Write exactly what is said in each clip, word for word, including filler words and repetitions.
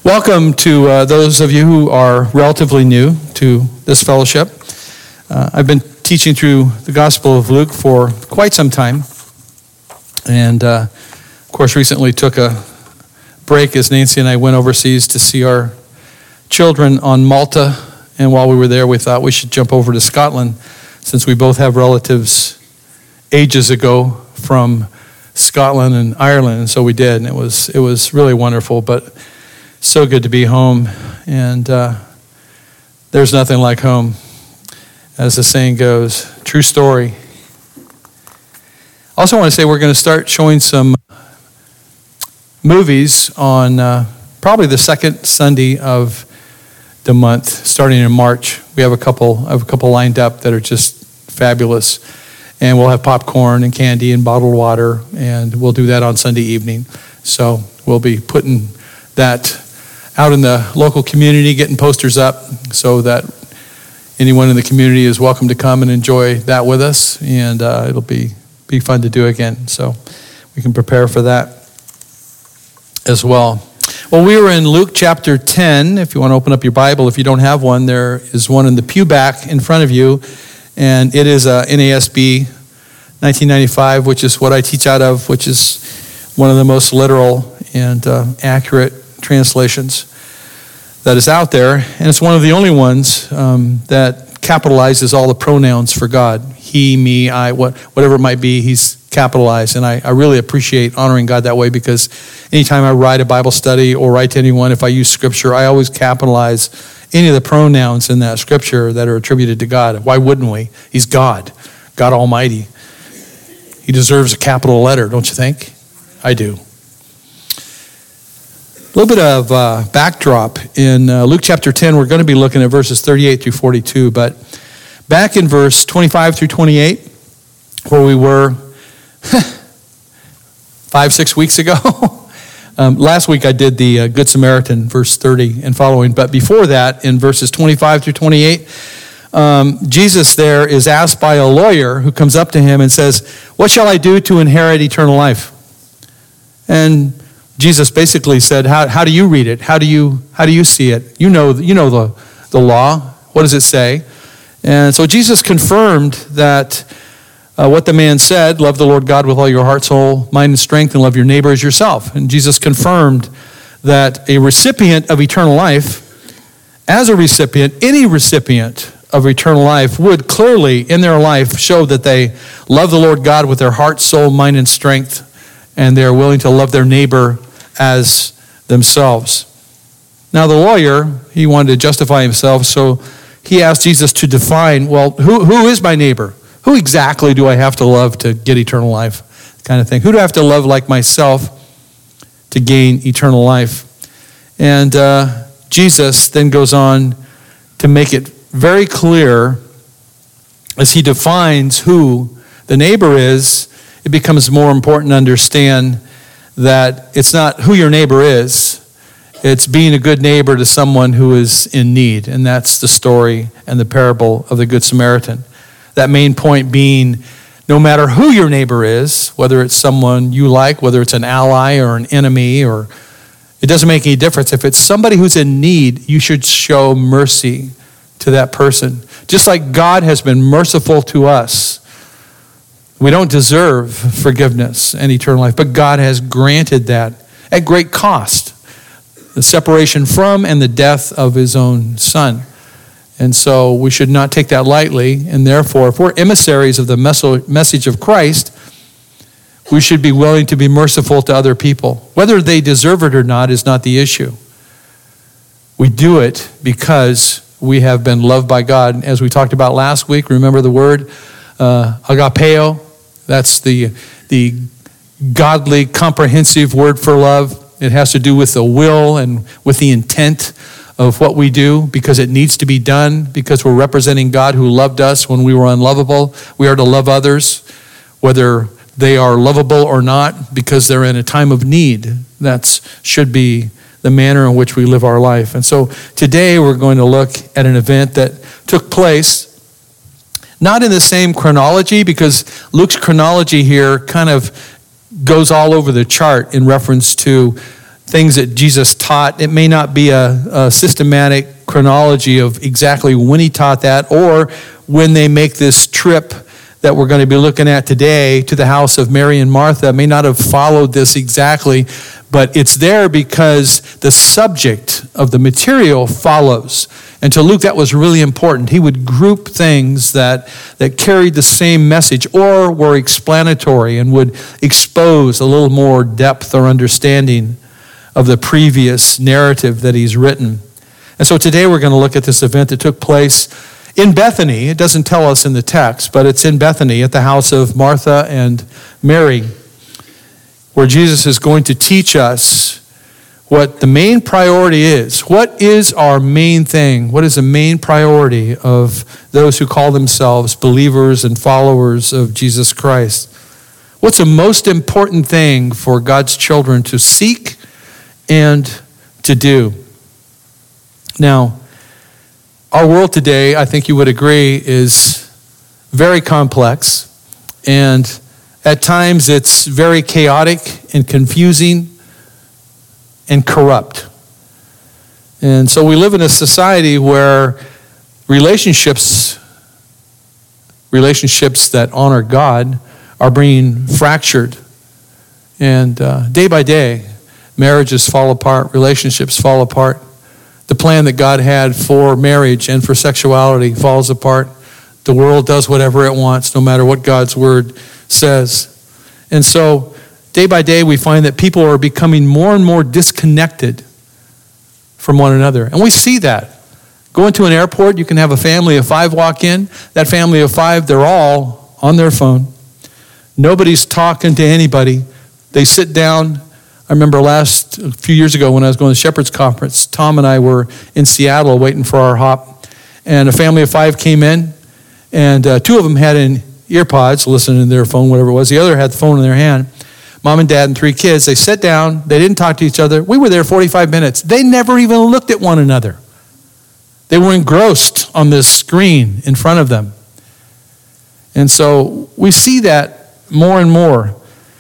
Welcome to uh, those of you who are relatively new to this fellowship. Uh, I've been teaching through the Gospel of Luke for quite some time, and uh, of course recently took a break as Nancy and I went overseas to see our children on Malta, and while we were there we thought we should jump over to Scotland since we both have relatives ages ago from Scotland and Ireland, and so we did, and it was it was really wonderful, but so good to be home, and uh, there's nothing like home, as the saying goes. True story. Also want to say we're going to start showing some movies on uh, probably the second Sunday of the month, starting in March. We have a couple, I have a couple lined up that are just fabulous, and we'll have popcorn and candy and bottled water, and we'll do that on Sunday evening. So we'll be putting that out in the local community, getting posters up so that anyone in the community is welcome to come and enjoy that with us, and uh, it'll be be fun to do again. So we can prepare for that as well. Well, we were in Luke chapter ten. If you want to open up your Bible, if you don't have one, there is one in the pew back in front of you, and it is a N A S B nineteen ninety-five, which is what I teach out of, which is one of the most literal and uh, accurate translations that is out there, and it's one of the only ones um, that capitalizes all the pronouns for God. He, me, I, what, whatever it might be, he's capitalized, and I, I really appreciate honoring God that way, because anytime I write a Bible study or write to anyone, if I use scripture, I always capitalize any of the pronouns in that scripture that are attributed to God. Why wouldn't we? He's God, God Almighty. He deserves a capital letter, don't you think? I do. A little bit of uh, backdrop. In uh, Luke chapter ten, we're going to be looking at verses thirty-eight through forty-two, but back in verse twenty-five through twenty-eight, where we were five, six weeks ago. um, last week I did the uh, Good Samaritan, verse thirty and following, but before that, in verses twenty-five through twenty-eight, um, Jesus there is asked by a lawyer who comes up to him and says, "What shall I do to inherit eternal life?" And Jesus basically said, how, how do you read it? How do you how do you see it? You know you know the, the law. What does it say? And so Jesus confirmed that uh, what the man said, love the Lord God with all your heart, soul, mind, and strength, and love your neighbor as yourself. And Jesus confirmed that a recipient of eternal life, as a recipient, any recipient of eternal life would clearly in their life show that they love the Lord God with their heart, soul, mind, and strength, and they are willing to love their neighbor as themselves. Now the lawyer, he wanted to justify himself, so he asked Jesus to define, well, who who is my neighbor? Who exactly do I have to love to get eternal life? Kind of thing. Who do I have to love like myself to gain eternal life? And uh, Jesus then goes on to make it very clear as he defines who the neighbor is. It becomes more important to understand that it's not who your neighbor is, it's being a good neighbor to someone who is in need, and that's the story and the parable of the Good Samaritan. That main point being, no matter who your neighbor is, whether it's someone you like, whether it's an ally or an enemy, or it doesn't make any difference. If it's somebody who's in need, you should show mercy to that person. Just like God has been merciful to us. We don't deserve forgiveness and eternal life, but God has granted that at great cost. The separation from and the death of his own son. And so we should not take that lightly, and therefore, if we're emissaries of the message of Christ, we should be willing to be merciful to other people. Whether they deserve it or not is not the issue. We do it because we have been loved by God. As we talked about last week, remember the word uh, agapeo? That's the the godly, comprehensive word for love. It has to do with the will and with the intent of what we do, because it needs to be done, because we're representing God who loved us when we were unlovable. We are to love others, whether they are lovable or not, because they're in a time of need. That should be the manner in which we live our life. And so today we're going to look at an event that took place not in the same chronology, because Luke's chronology here kind of goes all over the chart in reference to things that Jesus taught. It may not be a, a systematic chronology of exactly when he taught that or when they make this trip that we're going to be looking at today to the house of Mary and Martha. May not have followed this exactly, but it's there because the subject of the material follows. And to Luke, that was really important. He would group things that, that carried the same message or were explanatory and would expose a little more depth or understanding of the previous narrative that he's written. And so today we're going to look at this event that took place in Bethany. It doesn't tell us in the text, but it's in Bethany at the house of Martha and Mary, where Jesus is going to teach us what the main priority is. What is our main thing? What is the main priority of those who call themselves believers and followers of Jesus Christ? What's the most important thing for God's children to seek and to do? Now, our world today, I think you would agree, is very complex, and at times it's very chaotic and confusing and corrupt. And so we live in a society where relationships, relationships that honor God are being fractured. And uh, day by day, marriages fall apart, relationships fall apart. The plan that God had for marriage and for sexuality falls apart. The world does whatever it wants, no matter what God's word says. And so, day by day, we find that people are becoming more and more disconnected from one another. And we see that. Go into an airport, you can have a family of five walk in. That family of five, they're all on their phone. Nobody's talking to anybody. They sit down. I remember last, a few years ago when I was going to the Shepherd's Conference, Tom and I were in Seattle waiting for our hop, and a family of five came in, and uh, two of them had in earpods, listening to their phone, whatever it was. The other had the phone in their hand. Mom and dad and three kids. They sat down. They didn't talk to each other. We were there forty-five minutes. They never even looked at one another. They were engrossed on this screen in front of them. And so we see that more and more.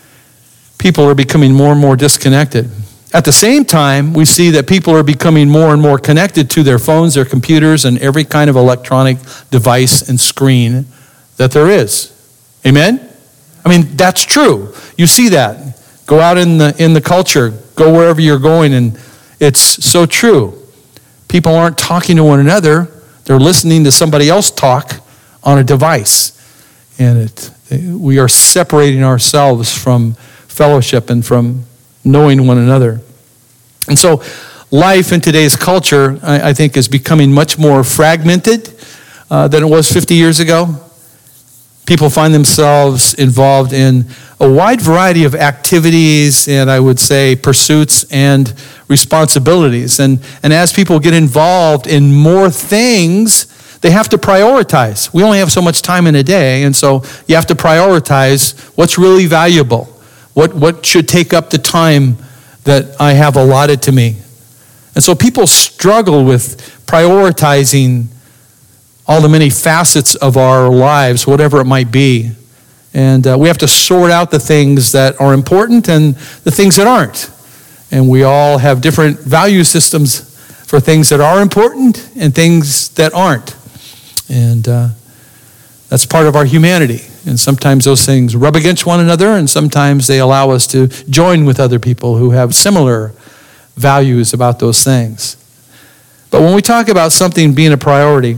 People are becoming more and more disconnected. At the same time, we see that people are becoming more and more connected to their phones, their computers, and every kind of electronic device and screen that there is. Amen? I mean, that's true. You see that. Go out in the in the culture. Go wherever you're going, and it's so true. People aren't talking to one another. They're listening to somebody else talk on a device. And it, we are separating ourselves from fellowship and from knowing one another. And so life in today's culture, I, I think, is becoming much more fragmented uh, than it was fifty years ago. People find themselves involved in a wide variety of activities and, I would say, pursuits and responsibilities. And, and as people get involved in more things, they have to prioritize. We only have so much time in a day, and so you have to prioritize what's really valuable. What what should take up the time that I have allotted to me? And so people struggle with prioritizing all the many facets of our lives, whatever it might be. And uh, we have to sort out the things that are important and the things that aren't. And we all have different value systems for things that are important and things that aren't. And uh, that's part of our humanity. And sometimes those things rub against one another, and sometimes they allow us to join with other people who have similar values about those things. But when we talk about something being a priority,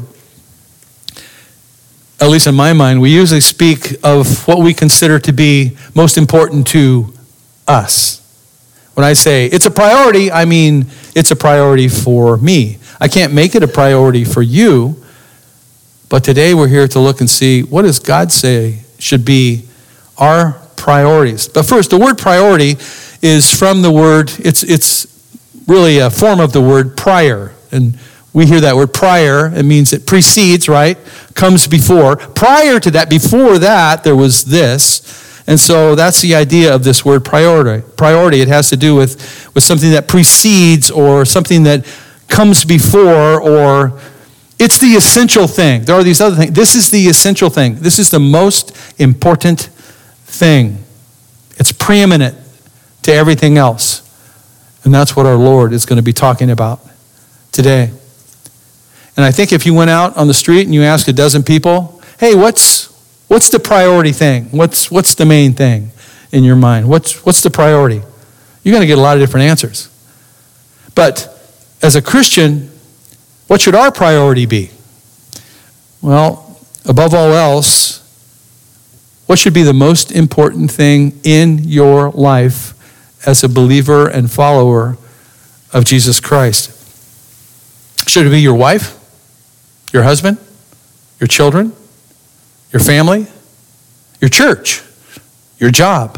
at least in my mind, we usually speak of what we consider to be most important to us. When I say it's a priority, I mean it's a priority for me. I can't make it a priority for you. But today we're here to look and see, what does God say should be our priorities? But first, the word priority is from the word, it's it's really a form of the word prior. And we hear that word prior, it means it precedes, right? Comes before. Prior to that, before that, there was this. And so that's the idea of this word priority. Priority, it has to do with, with something that precedes or something that comes before, or it's the essential thing. There are these other things. This is the essential thing. This is the most important thing. It's preeminent to everything else. And that's what our Lord is going to be talking about today. And I think if you went out on the street and you asked a dozen people, hey, what's what's the priority thing? What's what's the main thing in your mind? What's what's the priority? You're going to get a lot of different answers. But as a Christian, what should our priority be? Well, above all else, what should be the most important thing in your life as a believer and follower of Jesus Christ? Should it be your wife, your husband, your children, your family, your church, your job?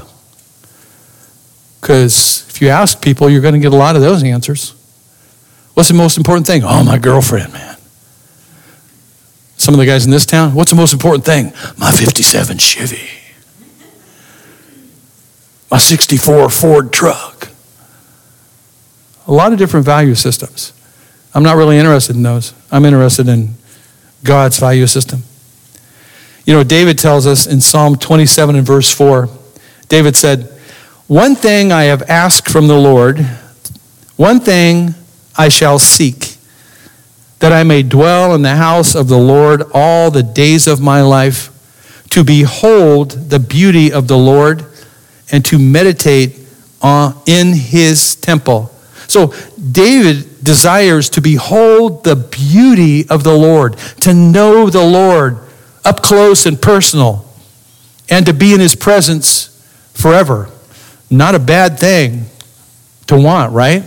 Because if you ask people, you're going to get a lot of those answers. What's the most important thing? Oh, my girlfriend, man. Some of the guys in this town, what's the most important thing? My fifty-seven Chevy. My sixty-four Ford truck. A lot of different value systems. I'm not really interested in those. I'm interested in God's value system. You know, David tells us in Psalm twenty-seven and verse four, David said, one thing I have asked from the Lord, one thing I shall seek, that I may dwell in the house of the Lord all the days of my life, to behold the beauty of the Lord and to meditate on, in his temple. So David desires to behold the beauty of the Lord, to know the Lord up close and personal, and to be in his presence forever. Not a bad thing to want, right?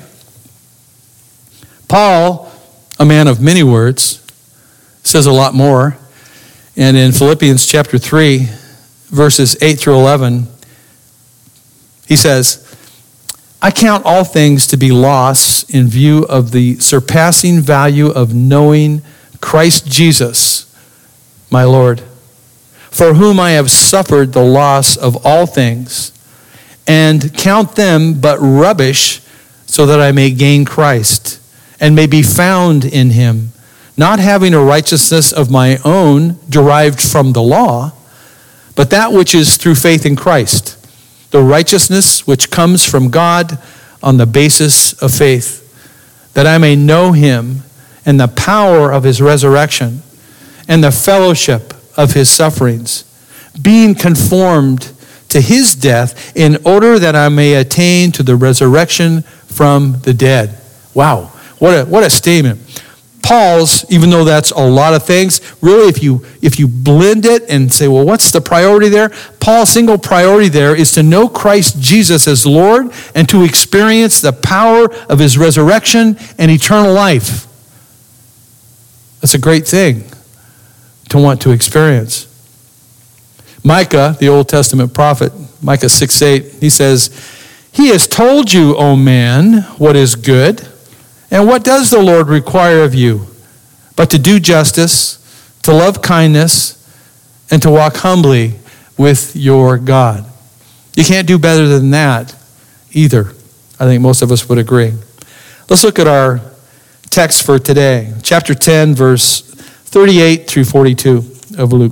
Paul, a man of many words, says a lot more. And in Philippians chapter three, verses eight through eleven, he says, I count all things to be loss in view of the surpassing value of knowing Christ Jesus, my Lord, for whom I have suffered the loss of all things, and count them but rubbish, so that I may gain Christ, and may be found in him, not having a righteousness of my own derived from the law, but that which is through faith in Christ, the righteousness which comes from God on the basis of faith, that I may know him and the power of his resurrection and the fellowship of his sufferings, being conformed to his death, in order that I may attain to the resurrection from the dead. Wow, what a what a statement. Paul's, even though that's a lot of things, really if you if you blend it and say, well, what's the priority there? Paul's single priority there is to know Christ Jesus as Lord and to experience the power of his resurrection and eternal life. That's a great thing to want to experience. Micah, the Old Testament prophet, Micah six eight, he says, he has told you, O man, what is good. And what does the Lord require of you? But to do justice, to love kindness, and to walk humbly with your God. You can't do better than that either. I think most of us would agree. Let's look at our text for today. Chapter ten, verse thirty-eight through forty-two of Luke.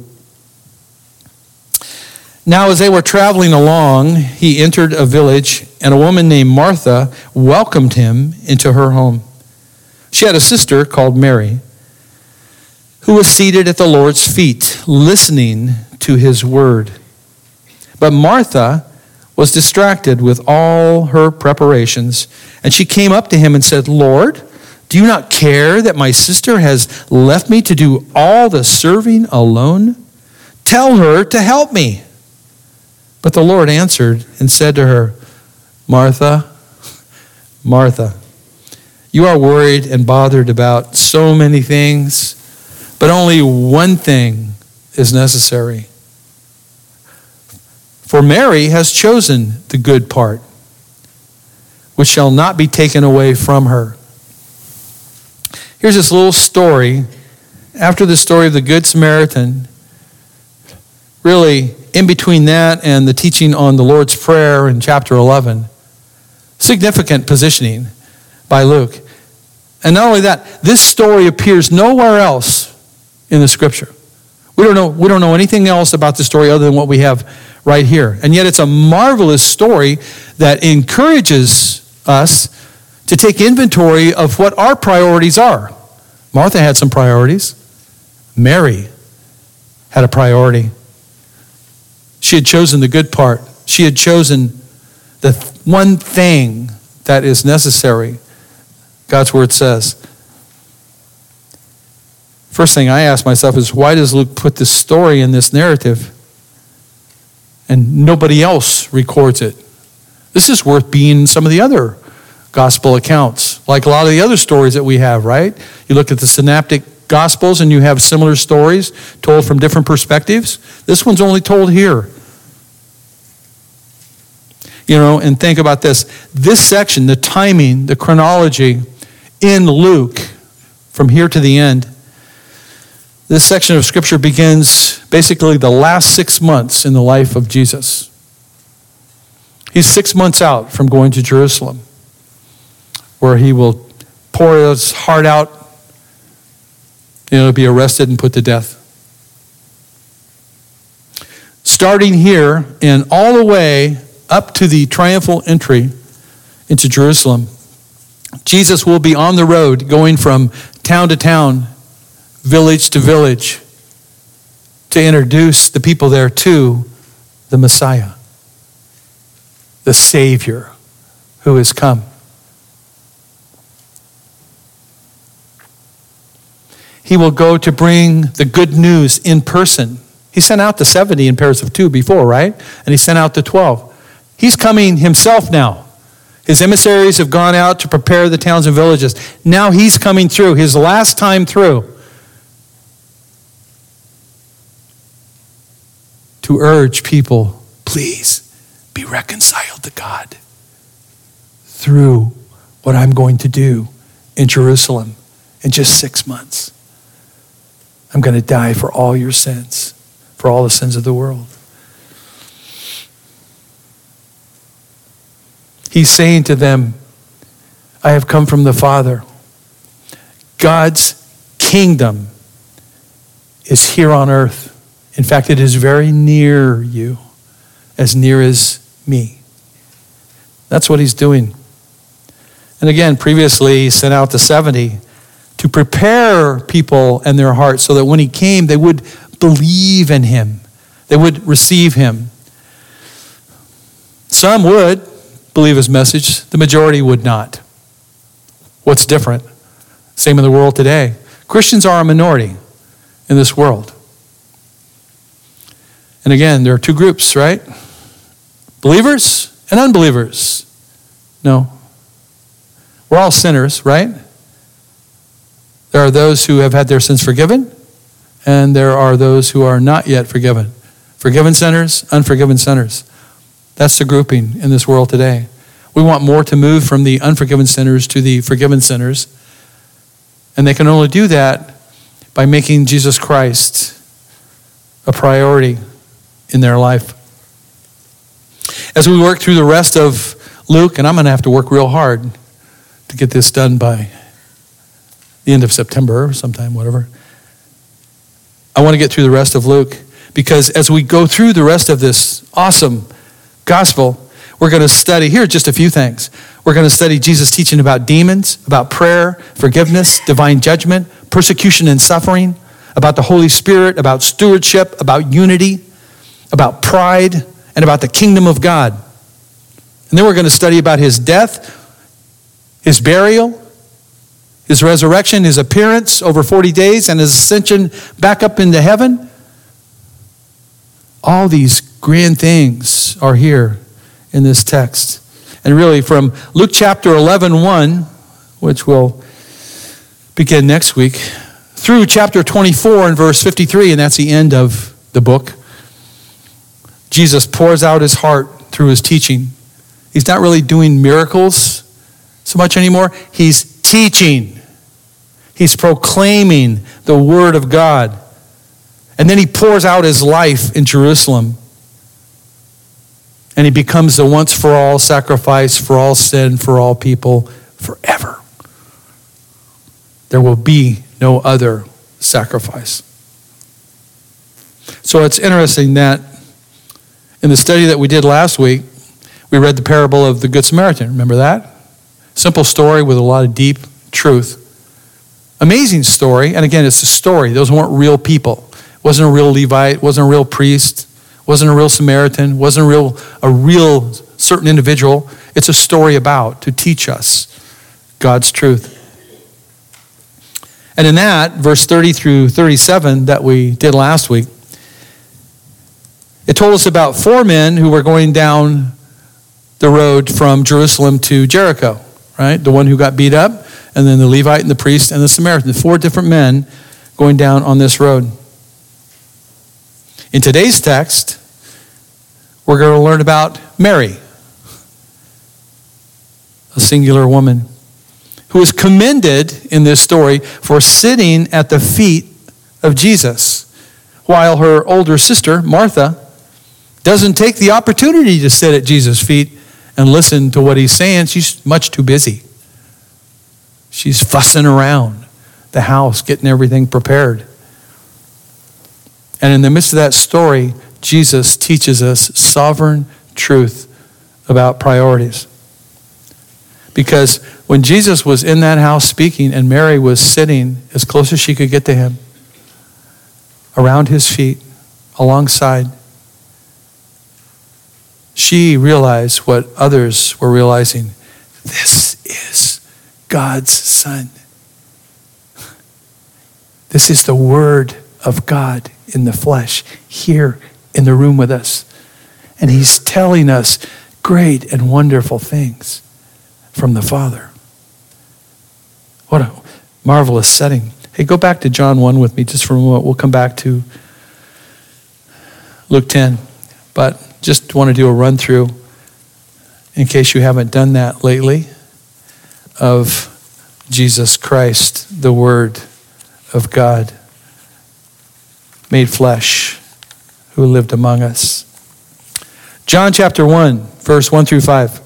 Now as they were traveling along, he entered a village, and a woman named Martha welcomed him into her home. She had a sister called Mary, who was seated at the Lord's feet, listening to his word. But Martha was distracted with all her preparations, and she came up to him and said, Lord, do you not care that my sister has left me to do all the serving alone? Tell her to help me. But the Lord answered and said to her, Martha, Martha, you are worried and bothered about so many things, but only one thing is necessary. For Mary has chosen the good part, which shall not be taken away from her. Here's this little story. After the story of the Good Samaritan, really, in between that and the teaching on the Lord's Prayer in chapter eleven, significant positioning by Luke. And not only that, this story appears nowhere else in the scripture. We don't know, we don't know anything else about the story other than what we have right here. And yet it's a marvelous story that encourages us to take inventory of what our priorities are. Martha had some priorities. Mary had a priority. She had chosen the good part. She had chosen the one thing that is necessary, God's word says. First thing I ask myself is, why does Luke put this story in this narrative and nobody else records it? This is worth being in some of the other gospel accounts, like a lot of the other stories that we have, right? You look at the synoptic gospels and you have similar stories told from different perspectives. This one's only told here. You know, and think about this. This section, the timing, the chronology in Luke, from here to the end, this section of Scripture begins basically the last six months in the life of Jesus. He's six months out from going to Jerusalem, where he will pour his heart out, you know, be arrested and put to death. Starting here and all the way up to the triumphal entry into Jerusalem, Jesus will be on the road going from town to town, village to village, to introduce the people there to the Messiah, the Savior who has come. He will go to bring the good news in person. He sent out the seventy in pairs of two before, right? And he sent out the twelve. He's coming himself now. His emissaries have gone out to prepare the towns and villages. Now he's coming through, his last time through, to urge people, please be reconciled to God through what I'm going to do in Jerusalem in just six months. I'm going to die for all your sins, for all the sins of the world. He's saying to them, I have come from the Father. God's kingdom is here on earth. In fact, it is very near you, as near as me. That's what he's doing. And again, previously he sent out the seventy to prepare people and their hearts so that when he came, they would believe in him. They would receive him. Some would believe his message. The majority would not. What's different? Same in the world today. Christians are a minority in this world. And again, there are two groups, right? Believers and unbelievers. No. We're all sinners, right? There are those who have had their sins forgiven, and there are those who are not yet forgiven. Forgiven sinners, unforgiven sinners. That's the grouping in this world today. We want more to move from the unforgiven sinners to the forgiven sinners. And they can only do that by making Jesus Christ a priority in their life. As we work through the rest of Luke, and I'm going to have to work real hard to get this done by the end of September or sometime, whatever. I want to get through the rest of Luke, because as we go through the rest of this awesome gospel, we're going to study, here are just a few things. We're going to study Jesus teaching about demons, about prayer, forgiveness, divine judgment, persecution and suffering, about the Holy Spirit, about stewardship, about unity, about pride, and about the kingdom of God. And then we're going to study about his death, his burial, his resurrection, his appearance over forty days, and his ascension back up into heaven. All these grand things are here in this text. And really from Luke chapter eleven, one, which we'll begin next week, through chapter twenty-four and verse fifty-three, and that's the end of the book, Jesus pours out his heart through his teaching. He's not really doing miracles so much anymore. He's teaching. He's proclaiming the word of God. And then he pours out his life in Jerusalem. And he becomes the once-for-all sacrifice for all sin, for all people, forever. There will be no other sacrifice. So it's interesting that in the study that we did last week, we read the parable of the Good Samaritan. Remember that? Simple story with a lot of deep truth. Amazing story. And again, it's a story. Those weren't real people. It wasn't a real Levite. Wasn't a real priest. Wasn't a real Samaritan. Wasn't a real, a real certain individual. It's a story about to teach us God's truth. And in that, verse thirty through thirty-seven that we did last week, it told us about four men who were going down the road from Jerusalem to Jericho, right? The one who got beat up, and then the Levite and the priest and the Samaritan. Four different men going down on this road. In today's text, we're going to learn about Mary, a singular woman, who is commended in this story for sitting at the feet of Jesus, while her older sister, Martha, doesn't take the opportunity to sit at Jesus' feet and listen to what he's saying. She's much too busy. She's fussing around the house, getting everything prepared. And in the midst of that story, Jesus teaches us sovereign truth about priorities. Because when Jesus was in that house speaking and Mary was sitting as close as she could get to him, around his feet, alongside, she realized what others were realizing. This is God's Son. This is the Word of God in the flesh, here in the room with us. And he's telling us great and wonderful things from the Father. What a marvelous setting. Hey, go back to John one with me just for a moment. We'll come back to Luke ten. But just want to do a run through, in case you haven't done that lately, of Jesus Christ, the Word of God, made flesh, who lived among us. John chapter one, verse one through five.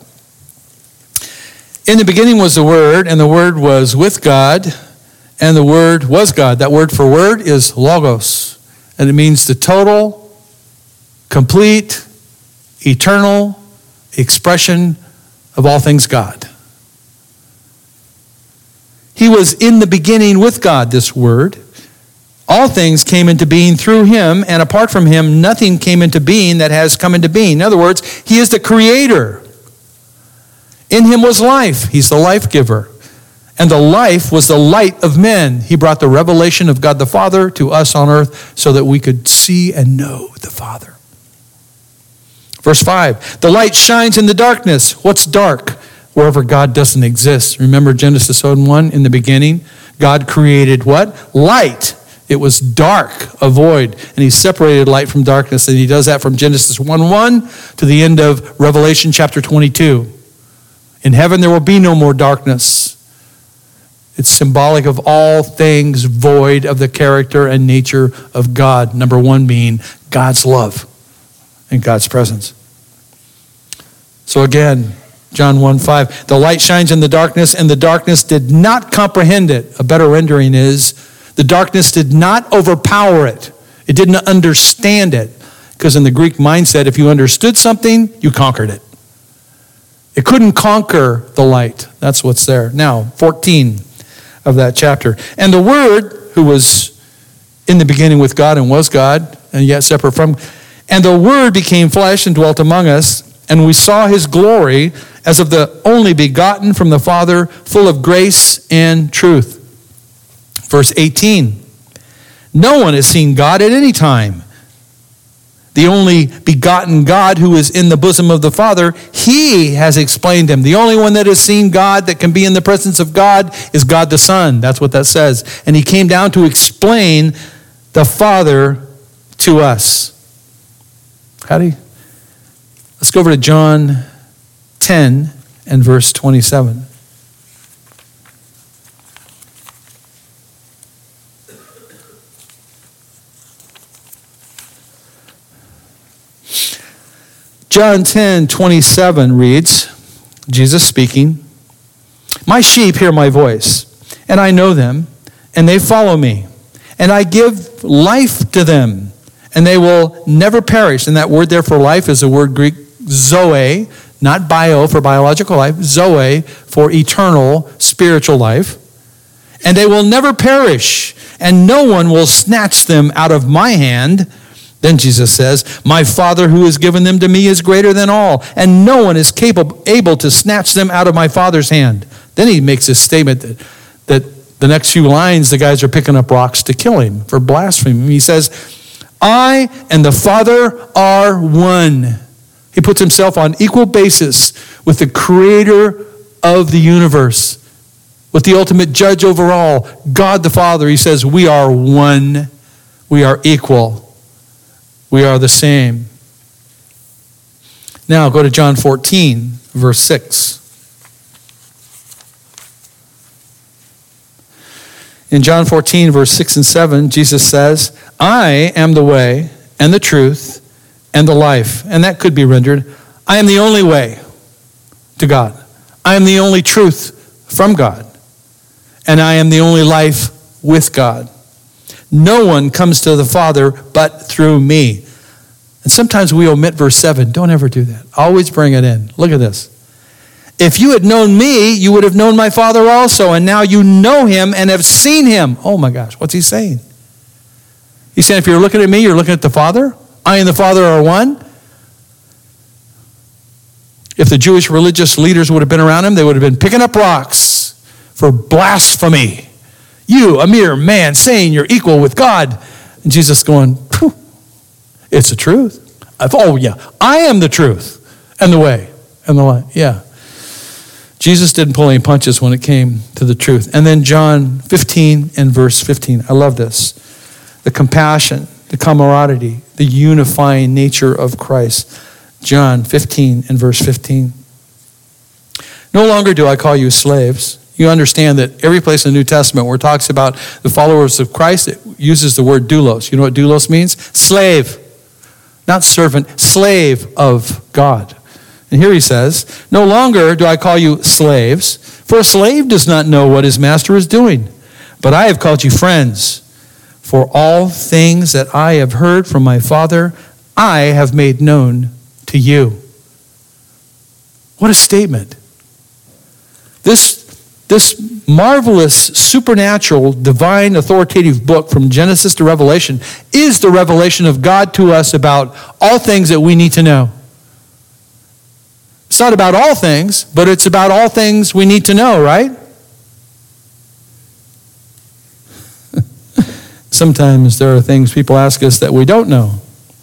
In the beginning was the Word, and the Word was with God, and the Word was God. That word for word is logos, and it means the total, complete, eternal expression of all things God. He was in the beginning with God, this Word. All things came into being through him, and apart from him, nothing came into being that has come into being. In other words, he is the creator. In him was life. He's the life giver. And the life was the light of men. He brought the revelation of God the Father to us on earth so that we could see and know the Father. Verse five, the light shines in the darkness. What's dark? Wherever God doesn't exist. Remember Genesis one, in the beginning, God created what? Light. It was dark, a void, and he separated light from darkness, and he does that from Genesis one one to the end of Revelation chapter twenty-two. In heaven there will be no more darkness. It's symbolic of all things void of the character and nature of God. Number one being God's love and God's presence. So again, John one five, the light shines in the darkness, and the darkness did not comprehend it. A better rendering is, the darkness did not overpower it. It didn't understand it. Because in the Greek mindset, if you understood something, you conquered it. It couldn't conquer the light. That's what's there. Now, fourteen of that chapter. And the Word, who was in the beginning with God and was God, and yet separate from, and the Word became flesh and dwelt among us, and we saw his glory as of the only begotten from the Father, full of grace and truth. Verse eighteen, no one has seen God at any time. The only begotten God who is in the bosom of the Father, he has explained him. The only one that has seen God, that can be in the presence of God, is God the Son. That's what that says. And he came down to explain the Father to us. How do you? Let's go over to John ten and verse twenty-seven. John ten twenty-seven reads, Jesus speaking, my sheep hear my voice, and I know them, and they follow me. And I give life to them, and they will never perish. And that word there for life is the word Greek zoe, not bio for biological life, zoe for eternal spiritual life. And they will never perish, and no one will snatch them out of my hand. Then Jesus says, my Father who has given them to me is greater than all, and no one is capable, able to snatch them out of my Father's hand. Then he makes this statement that, that the next few lines, the guys are picking up rocks to kill him for blasphemy. He says, I and the Father are one. He puts himself on equal basis with the creator of the universe, with the ultimate judge over all, God the Father. He says, we are one. We are equal. We are the same. Now go to John fourteen, verse six. In John fourteen, verse six and seven, Jesus says, I am the way and the truth and the life. And that could be rendered, I am the only way to God. I am the only truth from God. And I am the only life with God. No one comes to the Father but through me. And sometimes we omit verse seven. Don't ever do that. Always bring it in. Look at this. If you had known me, you would have known my Father also. And now you know him and have seen him. Oh my gosh, what's he saying? He's saying if you're looking at me, you're looking at the Father. I and the Father are one. If the Jewish religious leaders would have been around him, they would have been picking up rocks for blasphemy. You, a mere man, saying you're equal with God. And Jesus going, it's the truth. I've, oh, yeah. I am the truth and the way and the light. Yeah. Jesus didn't pull any punches when it came to the truth. And then John fifteen and verse fifteen. I love this. The compassion, the camaraderie, the unifying nature of Christ. John fifteen and verse fifteen. No longer do I call you slaves. You understand that every place in the New Testament where it talks about the followers of Christ, it uses the word doulos. You know what doulos means? Slave. Not servant, slave of God. And here he says, no longer do I call you slaves, for a slave does not know what his master is doing. But I have called you friends, for all things that I have heard from my Father, I have made known to you. What a statement. This This marvelous, supernatural, divine, authoritative book from Genesis to Revelation is the revelation of God to us about all things that we need to know. It's not about all things, but it's about all things we need to know, right? Sometimes there are things people ask us that we don't know.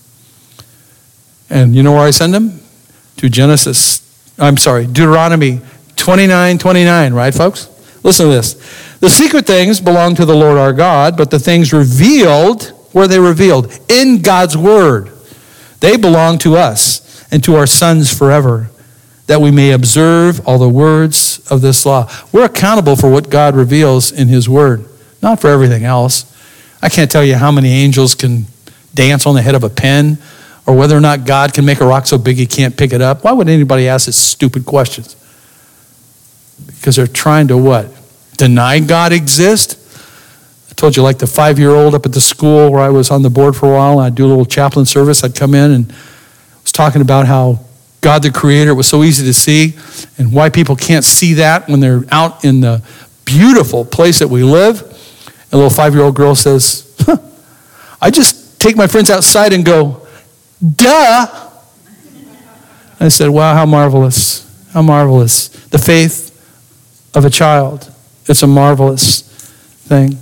And you know where I send them? To Genesis, I'm sorry, Deuteronomy twenty-nine twenty-nine, right, folks? Listen to this. The secret things belong to the Lord our God, but the things revealed, where are they revealed? In God's word. They belong to us and to our sons forever, that we may observe all the words of this law. We're accountable for what God reveals in his word, not for everything else. I can't tell you how many angels can dance on the head of a pin, or whether or not God can make a rock so big he can't pick it up. Why would anybody ask this stupid questions? Because they're trying to what? Deny God exists? I told you, like the five-year-old up at the school where I was on the board for a while, and I'd do a little chaplain service. I'd come in and was talking about how God the Creator was so easy to see, and why people can't see that when they're out in the beautiful place that we live. A little five-year-old girl says, huh, I just take my friends outside and go, duh. I said, wow, how marvelous. How marvelous. The faith of a child. It's a marvelous thing.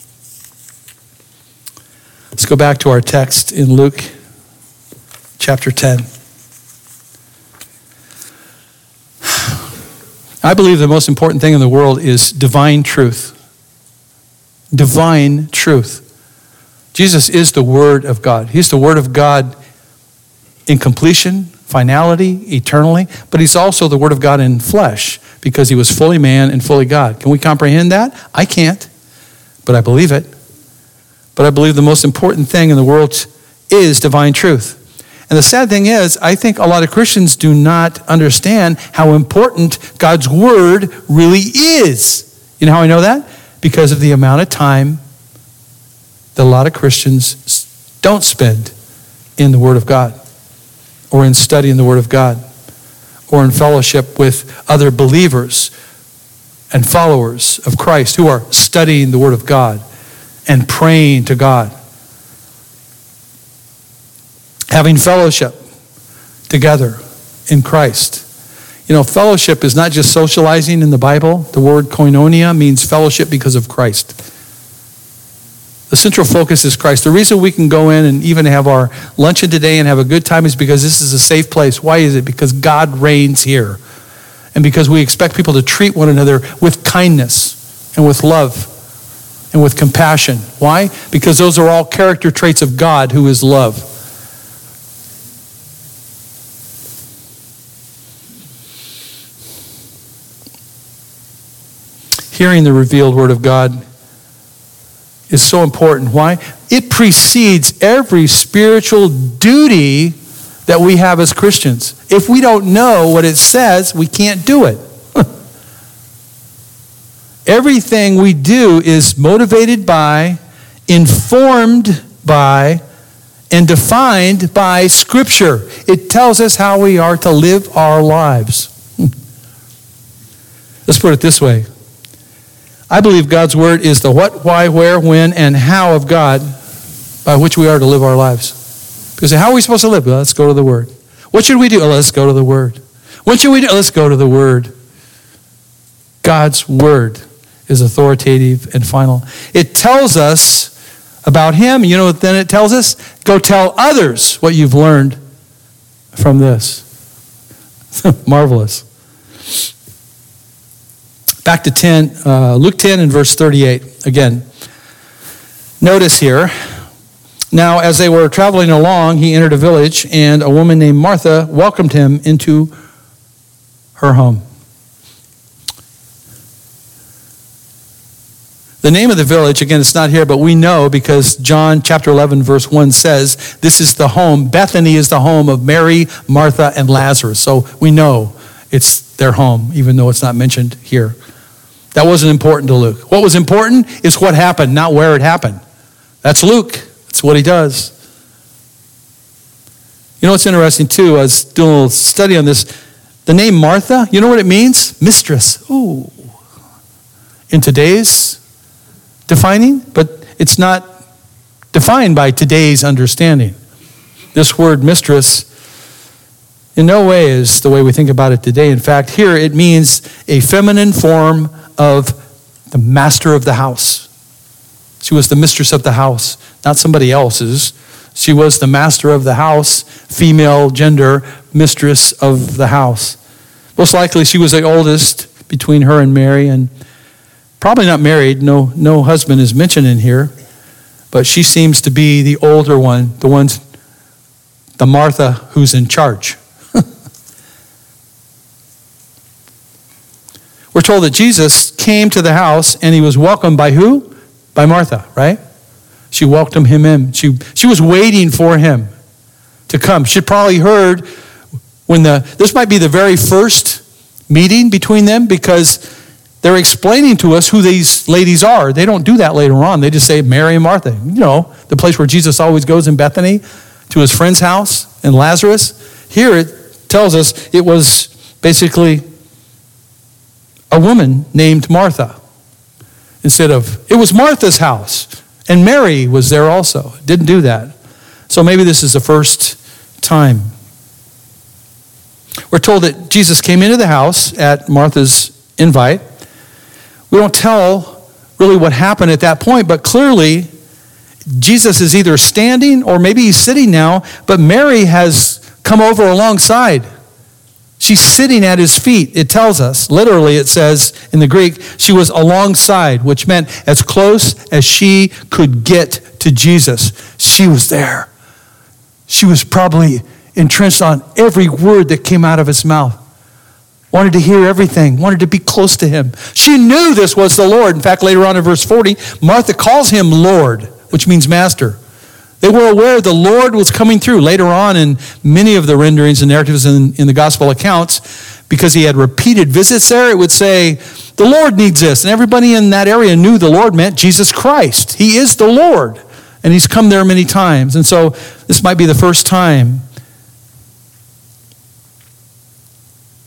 Let's go back to our text in Luke chapter ten. I believe the most important thing in the world is divine truth. Divine truth. Jesus is the Word of God. He's the Word of God in completion, finality, eternally, but he's also the Word of God in flesh because he was fully man and fully God. Can we comprehend that? I can't, but I believe it. But I believe the most important thing in the world is divine truth. And the sad thing is, I think a lot of Christians do not understand how important God's Word really is. You know how I know that? Because of the amount of time that a lot of Christians don't spend in the Word of God or in studying the Word of God. or in fellowship with other believers and followers of Christ who are studying the Word of God and praying to God. Having fellowship together in Christ. You know, fellowship is not just socializing in the Bible. The word koinonia means fellowship because of Christ. The central focus is Christ. The reason we can go in and even have our luncheon today and have a good time is because this is a safe place. Why is it? Because God reigns here. And because we expect people to treat one another with kindness and with love and with compassion. Why? Because those are all character traits of God, who is love. Hearing the revealed Word of God is so important. Why? It precedes every spiritual duty that we have as Christians. If we don't know what it says, we can't do it. Everything we do is motivated by, informed by, and defined by Scripture. It tells us how we are to live our lives. Let's put it this way. I believe God's Word is the what, why, where, when, and how of God by which we are to live our lives. Because how are we supposed to live? Well, let's go to the Word. What should we do? Well, let's go to the Word. What should we do? Let's go to the Word. God's Word is authoritative and final. It tells us about Him. You know what then it tells us? Go tell others what you've learned from this. Marvelous. Back to ten, uh, Luke ten and verse thirty-eight. Again, notice here. Now, as they were traveling along, he entered a village, and a woman named Martha welcomed him into her home. The name of the village, again, it's not here, but we know because John chapter eleven, verse one says, this is the home, Bethany is the home of Mary, Martha, and Lazarus. So we know it's their home, even though it's not mentioned here. That wasn't important to Luke. What was important is what happened, not where it happened. That's Luke. That's what he does. You know what's interesting too, I was doing a little study on this. The name Martha, you know what it means? Mistress. Ooh. In today's defining, but it's not defined by today's understanding. This word mistress in no way is the way we think about it today. In fact, here it means a feminine form of the master of the house. She was the mistress of the house, not somebody else's. She was the master of the house, female gender, mistress of the house. Most likely she was the oldest between her and Mary, and probably not married. No, no husband is mentioned in here, but she seems to be the older one, the one, the Martha who's in charge. We're told that Jesus came to the house and he was welcomed by who? By Martha, right? She welcomed him in. She, she was waiting for him to come. She'd probably heard when the, this might be the very first meeting between them because they're explaining to us who these ladies are. They don't do that later on. They just say Mary and Martha. You know, the place where Jesus always goes in Bethany to his friend's house and Lazarus. Here it tells us it was basically a woman named Martha instead of, it was Martha's house and Mary was there also. Didn't do that. So maybe this is the first time. We're told that Jesus came into the house at Martha's invite. We don't tell really what happened at that point, but clearly Jesus is either standing or maybe he's sitting now, but Mary has come over alongside. She's sitting at his feet, it tells us. Literally, it says in the Greek, she was alongside, which meant as close as she could get to Jesus. She was there. She was probably entrenched on every word that came out of his mouth. Wanted to hear everything, wanted to be close to him. She knew this was the Lord. In fact, later on in verse forty, Martha calls him Lord, which means master. They were aware the Lord was coming through. Later on in many of the renderings and narratives in, in the gospel accounts, because he had repeated visits there, it would say, the Lord needs this. And everybody in that area knew the Lord meant Jesus Christ. He is the Lord. And he's come there many times. And so this might be the first time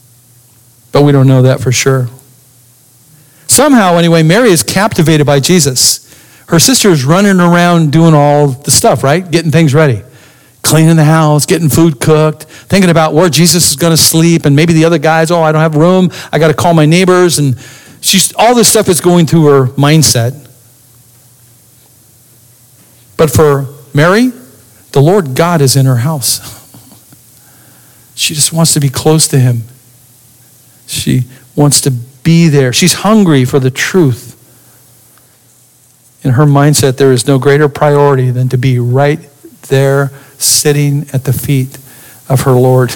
But we don't know that for sure. Somehow, anyway, Mary is captivated by Jesus. Her sister is running around doing all the stuff, right? Getting things ready. Cleaning the house, getting food cooked, thinking about where Jesus is going to sleep, and maybe the other guys, oh, I don't have room. I got to call my neighbors. And she's all this stuff is going through her mindset. But for Mary, the Lord God is in her house. She just wants to be close to him. She wants to be there. She's hungry for the truth. In her mindset, there is no greater priority than to be right there, sitting at the feet of her Lord.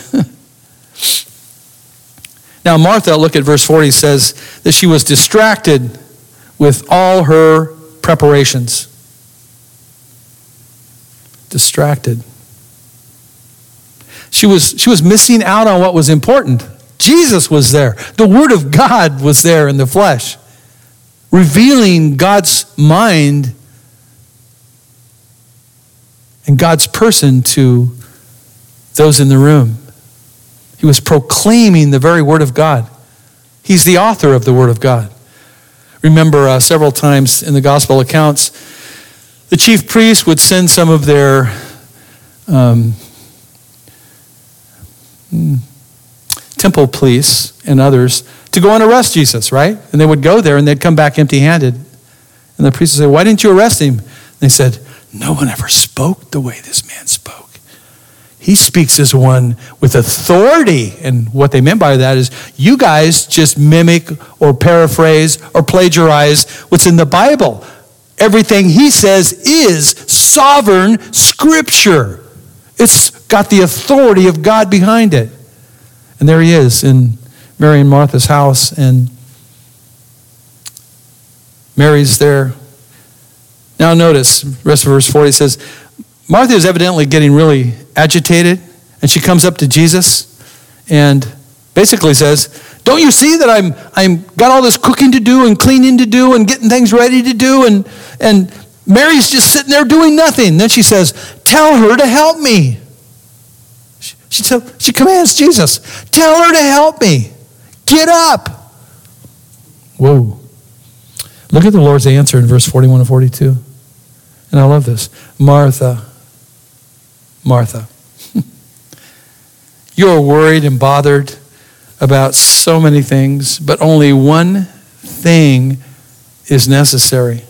Now, Martha, look at verse forty, says that she was distracted with all her preparations. Distracted. She was, she was missing out on what was important. Jesus was there. The Word of God was there in the flesh, revealing God's mind and God's person to those in the room. He was proclaiming the very Word of God. He's the author of the Word of God. Remember, uh, several times in the gospel accounts, the chief priests would send some of their um, temple police and others to go and arrest Jesus, right? And they would go there and they'd come back empty-handed. And the priests would say, why didn't you arrest him? And they said, no one ever spoke the way this man spoke. He speaks as one with authority. And what they meant by that is you guys just mimic or paraphrase or plagiarize what's in the Bible. Everything he says is sovereign scripture. It's got the authority of God behind it. And there he is in Mary and Martha's house, and Mary's there. Now notice, rest of verse forty says, Martha is evidently getting really agitated, and she comes up to Jesus and basically says, don't you see that I'm I'm got all this cooking to do and cleaning to do and getting things ready to do, and and Mary's just sitting there doing nothing. Then she says, tell her to help me. She, she, tell, she commands Jesus, tell her to help me. Get up. Whoa. Look at the Lord's answer in verse forty-one and forty-two. And I love this. Martha, Martha, you're worried and bothered about so many things, but only one thing is necessary.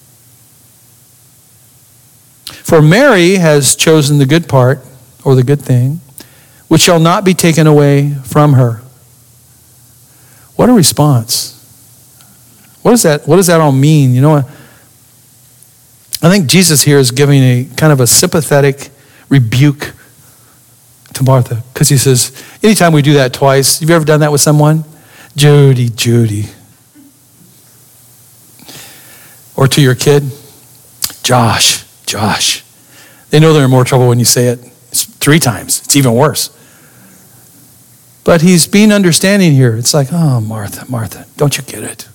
For Mary has chosen the good part, or the good thing, which shall not be taken away from her. What a response. What does that, what does that all mean? You know, I think Jesus here is giving a kind of a sympathetic rebuke to Martha, because he says, anytime we do that twice, have you ever done that with someone? Judy, Judy. Or to your kid, Josh, Josh. They know they're in more trouble when you say it. It's three times. It's even worse. But he's being understanding here. It's like, oh, Martha, Martha, don't you get it?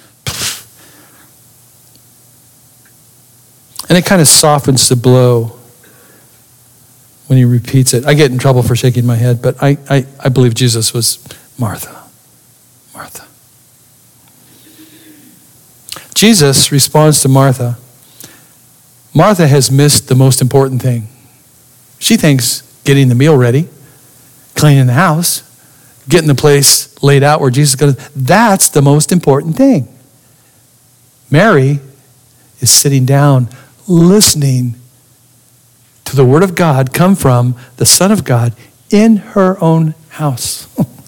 And it kind of softens the blow when he repeats it. I get in trouble for shaking my head, but I, I, I believe Jesus was Martha, Martha. Jesus responds to Martha. Martha has missed the most important thing. She thinks getting the meal ready, cleaning the house, getting the place laid out where Jesus is going to, that's the most important thing. Mary is sitting down, listening to the Word of God come from the Son of God in her own house.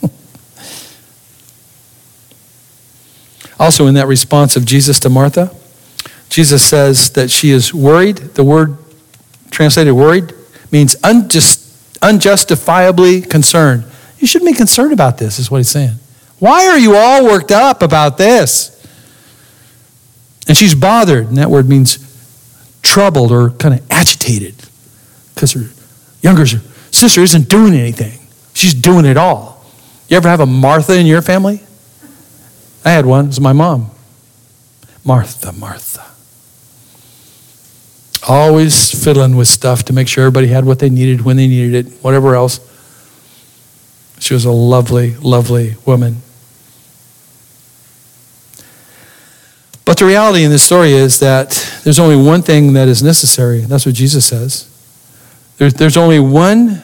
Also, in that response of Jesus to Martha, Jesus says that she is worried. The word translated worried means unjust, unjustifiably concerned. You shouldn't be concerned about this, is what he's saying. Why are you all worked up about this? And she's bothered, and that word means troubled or kind of agitated, because her younger sister isn't doing anything. She's doing it all. You ever have a Martha in your family? I had one. It was my mom. Martha, Martha. Always fiddling with stuff to make sure everybody had what they needed when they needed it, whatever else. She was a lovely, lovely woman. But the reality in this story is that there's only one thing that is necessary. That's what Jesus says. There's, there's only one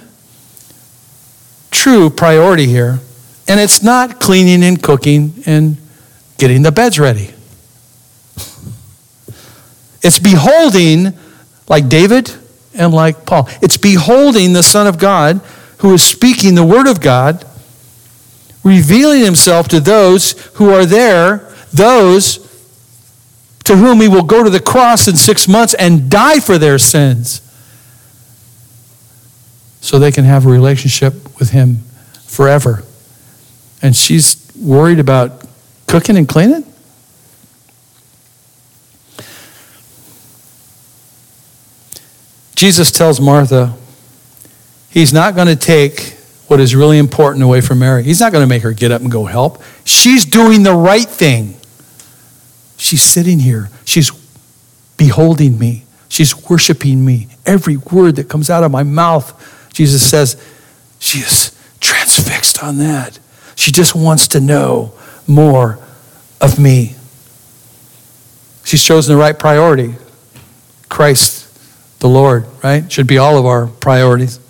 true priority here, and it's not cleaning and cooking and getting the beds ready. It's beholding, like David and like Paul, it's beholding the Son of God who is speaking the word of God, revealing himself to those who are there, those to whom he will go to the cross in six months and die for their sins, so they can have a relationship with him forever. And she's worried about cooking and cleaning? Jesus tells Martha he's not going to take what is really important away from Mary. He's not going to make her get up and go help. She's doing the right thing. She's sitting here. She's beholding me. She's worshiping me. Every word that comes out of my mouth, Jesus says, she is transfixed on that. She just wants to know more of me. She's chosen the right priority. Christ the Lord, right? Should be all of our priorities.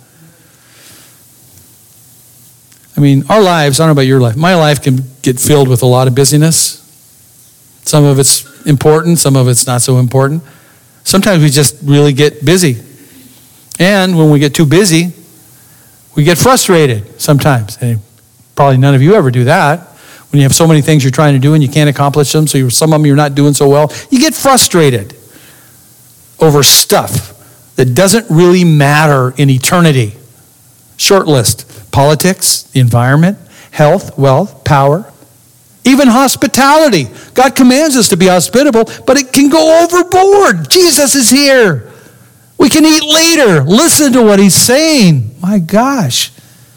I mean, our lives, I don't know about your life, my life can get filled with a lot of busyness. Some of it's important, some of it's not so important. Sometimes we just really get busy. And when we get too busy, we get frustrated sometimes. And probably none of you ever do that. When you have so many things you're trying to do and you can't accomplish them, so you're, some of them you're not doing so well, you get frustrated over stuff that doesn't really matter in eternity. Short list: politics, the environment, health, wealth, power, even hospitality. God commands us to be hospitable, but it can go overboard. Jesus is here. We can eat later. Listen to what he's saying. My gosh.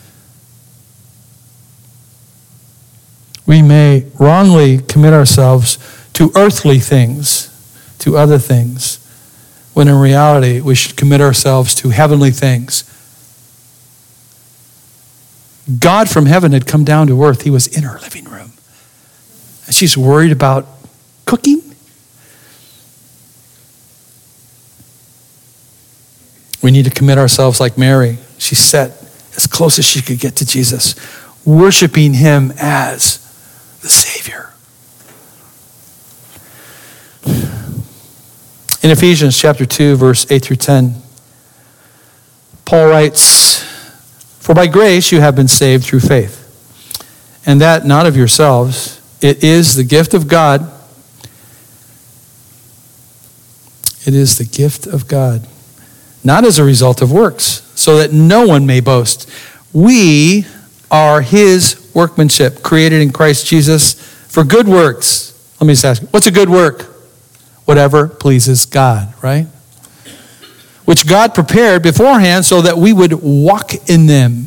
We may wrongly commit ourselves to earthly things, to other things, when in reality we should commit ourselves to heavenly things. God from heaven had come down to earth. He was in her living room. And she's worried about cooking. We need to commit ourselves like Mary. She sat as close as she could get to Jesus, worshiping him as the Savior. In Ephesians chapter two, verse eight through ten, Paul writes, "For by grace you have been saved through faith, and that not of yourselves. It is the gift of God. It is the gift of God, not as a result of works, so that no one may boast. We are his workmanship, created in Christ Jesus for good works." Let me just ask you, what's a good work? Whatever pleases God, right? Which God prepared beforehand so that we would walk in them.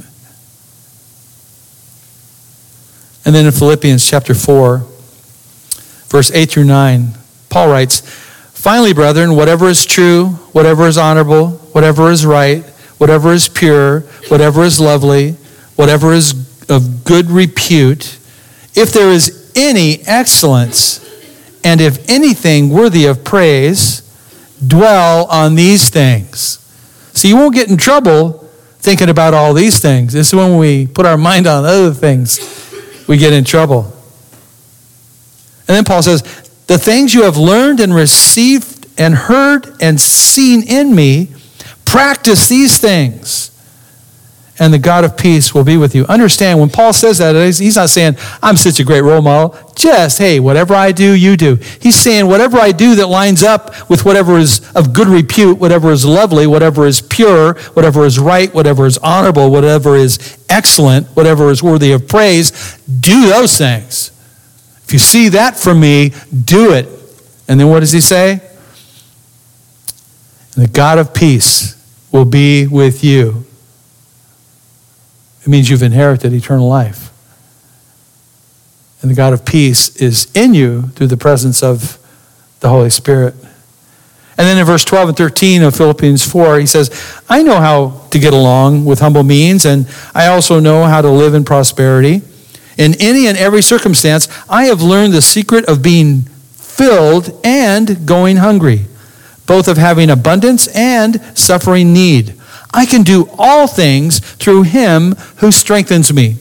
And then in Philippians chapter four, verse eight through nine, Paul writes, "Finally, brethren, whatever is true, whatever is honorable, whatever is right, whatever is pure, whatever is lovely, whatever is of good repute, if there is any excellence, and if anything worthy of praise, dwell on these things." So you won't get in trouble thinking about all these things. This is when we put our mind on other things, we get in trouble. And then Paul says, "The things you have learned and received and heard and seen in me, practice these things, and the God of peace will be with you." Understand, when Paul says that, he's not saying, I'm such a great role model. Just, hey, whatever I do, you do. He's saying whatever I do that lines up with whatever is of good repute, whatever is lovely, whatever is pure, whatever is right, whatever is honorable, whatever is excellent, whatever is worthy of praise, do those things. If you see that from me, do it. And then what does he say? "And the God of peace will be with you." It means you've inherited eternal life. And the God of peace is in you through the presence of the Holy Spirit. And then in verse twelve and thirteen of Philippians four, he says, "I know how to get along with humble means, and I also know how to live in prosperity. In any and every circumstance, I have learned the secret of being filled and going hungry, both of having abundance and suffering need. I can do all things through him who strengthens me.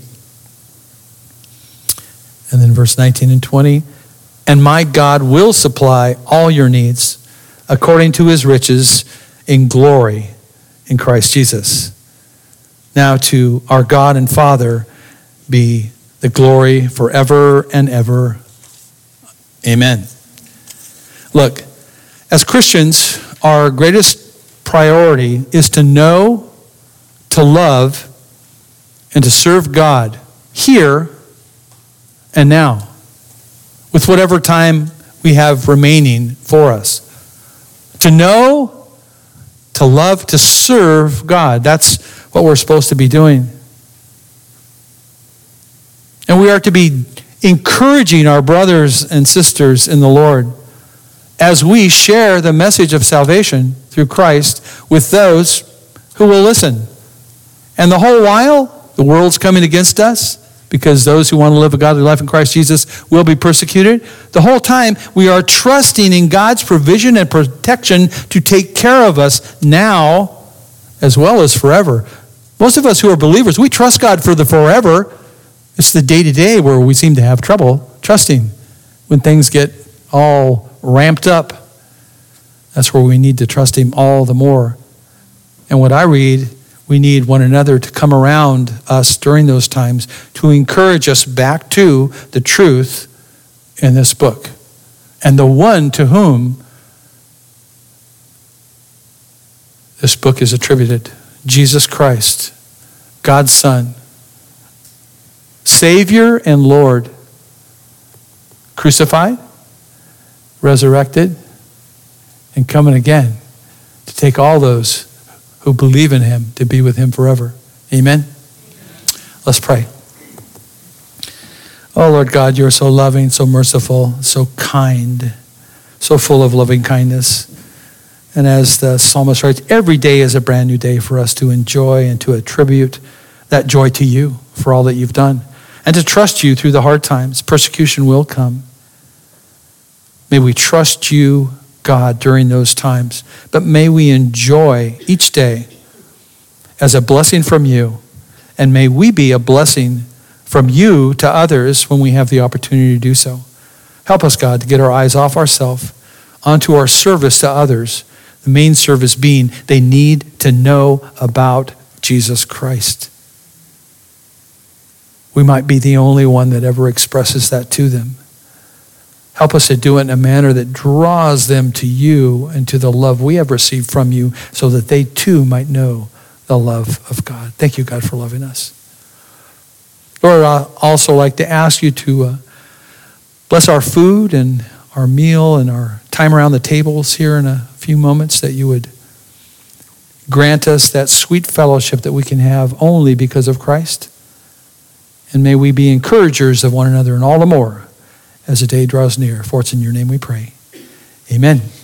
And then verse nineteen and twenty, and my God will supply all your needs according to his riches in glory in Christ Jesus. Now to our God and Father be the glory forever and ever. Amen. Look, as Christians, our greatest priority is to know, to love, and to serve God here and now, with whatever time we have remaining for us. To know, to love, to serve God. That's what we're supposed to be doing. And we are to be encouraging our brothers and sisters in the Lord as we share the message of salvation through Christ with those who will listen. And the whole while, the world's coming against us because those who want to live a godly life in Christ Jesus will be persecuted. The whole time, we are trusting in God's provision and protection to take care of us now as well as forever. Most of us who are believers, we trust God for the forever. It's the day-to-day where we seem to have trouble trusting when things get all ramped up. That's where we need to trust him all the more. And what I read, we need one another to come around us during those times to encourage us back to the truth in this book. And the one to whom this book is attributed, Jesus Christ, God's Son, Savior and Lord, crucified, resurrected, and coming again to take all those who believe in him to be with him forever. Amen? Let's pray. Oh, Lord God, you are so loving, so merciful, so kind, so full of loving kindness. And as the psalmist writes, every day is a brand new day for us to enjoy and to attribute that joy to you for all that you've done. And to trust you through the hard times. Persecution will come. May we trust you, God, during those times. But may we enjoy each day as a blessing from you. And may we be a blessing from you to others when we have the opportunity to do so. Help us, God, to get our eyes off ourselves onto our service to others. The main service being they need to know about Jesus Christ. We might be the only one that ever expresses that to them. Help us to do it in a manner that draws them to you and to the love we have received from you so that they too might know the love of God. Thank you, God, for loving us. Lord, I'd also like to ask you to uh, bless our food and our meal and our time around the tables here in a few moments, that you would grant us that sweet fellowship that we can have only because of Christ. And may we be encouragers of one another and all the more as the day draws near. For it's in your name we pray. Amen.